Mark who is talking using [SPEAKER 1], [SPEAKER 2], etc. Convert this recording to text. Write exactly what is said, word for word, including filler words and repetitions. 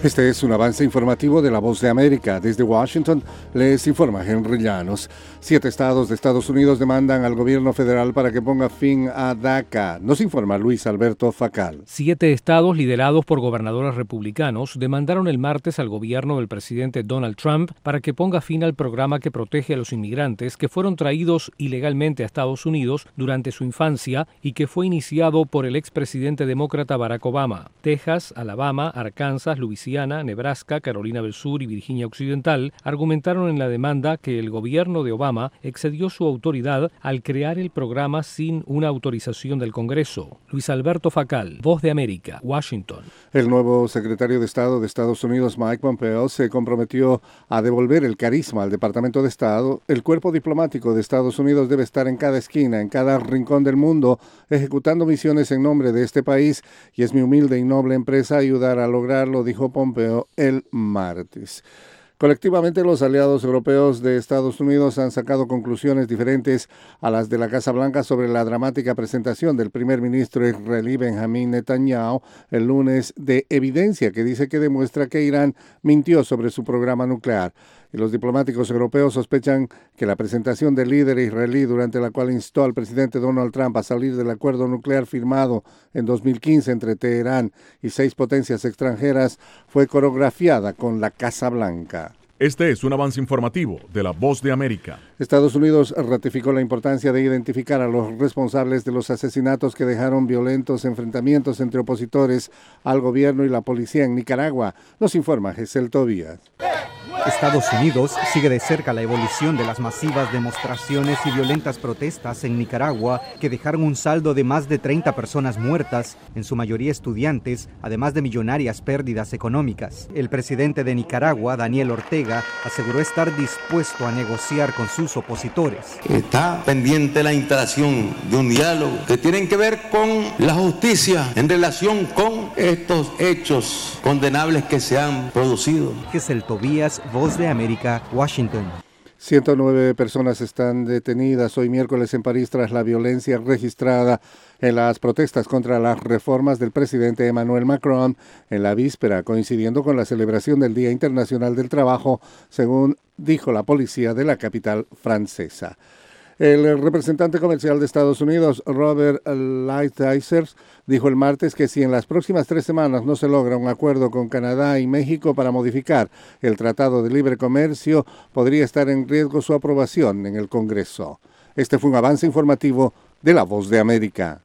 [SPEAKER 1] Este es un avance informativo de La Voz de América. Desde Washington les informa Henry Llanos. Siete estados de Estados Unidos demandan al gobierno federal para que ponga fin a DACA. Nos informa Luis Alberto Facal.
[SPEAKER 2] Siete estados liderados por gobernadores republicanos demandaron el martes al gobierno del presidente Donald Trump para que ponga fin al programa que protege a los inmigrantes que fueron traídos ilegalmente a Estados Unidos durante su infancia y que fue iniciado por el expresidente demócrata Barack Obama. Texas, Alabama, Arkansas, Luisiana, Nebraska, Carolina del Sur y Virginia Occidental argumentaron en la demanda que el gobierno de Obama excedió su autoridad al crear el programa sin una autorización del Congreso. Luis Alberto Facal, Voz de América, Washington.
[SPEAKER 1] El nuevo secretario de Estado de Estados Unidos, Mike Pompeo, se comprometió a devolver el carisma al Departamento de Estado. El cuerpo diplomático de Estados Unidos debe estar en cada esquina, en cada rincón del mundo, ejecutando misiones en nombre de este país, y es mi humilde y noble empresa ayudar a lograrlo, dijo Pompeo el martes. Colectivamente, los aliados europeos de Estados Unidos han sacado conclusiones diferentes a las de la Casa Blanca sobre la dramática presentación del primer ministro israelí Benjamín Netanyahu el lunes de evidencia que dice que demuestra que Irán mintió sobre su programa nuclear. Y los diplomáticos europeos sospechan que la presentación del líder israelí, durante la cual instó al presidente Donald Trump a salir del acuerdo nuclear firmado en dos mil quince entre Teherán y seis potencias extranjeras, fue coreografiada con la Casa Blanca.
[SPEAKER 3] Este es un avance informativo de La Voz de América.
[SPEAKER 1] Estados Unidos ratificó la importancia de identificar a los responsables de los asesinatos que dejaron violentos enfrentamientos entre opositores al gobierno y la policía en Nicaragua. Nos informa Gesel Tobías.
[SPEAKER 4] Estados Unidos sigue de cerca la evolución de las masivas demostraciones y violentas protestas en Nicaragua que dejaron un saldo de más de treinta personas muertas, en su mayoría estudiantes, además de millonarias pérdidas económicas. El presidente de Nicaragua, Daniel Ortega, aseguró estar dispuesto a negociar con sus opositores.
[SPEAKER 5] Está pendiente la instalación de un diálogo que tiene que ver con la justicia en relación con estos hechos condenables que se han producido.
[SPEAKER 4] Gesel Tobías, Voz de América, Washington.
[SPEAKER 1] ciento nueve personas están detenidas hoy miércoles en París tras la violencia registrada en las protestas contra las reformas del presidente Emmanuel Macron en la víspera, coincidiendo con la celebración del Día Internacional del Trabajo, según dijo la policía de la capital francesa. El representante comercial de Estados Unidos, Robert Lighthizer, dijo el martes que si en las próximas tres semanas no se logra un acuerdo con Canadá y México para modificar el Tratado de Libre Comercio, podría estar en riesgo su aprobación en el Congreso. Este fue un avance informativo de La Voz de América.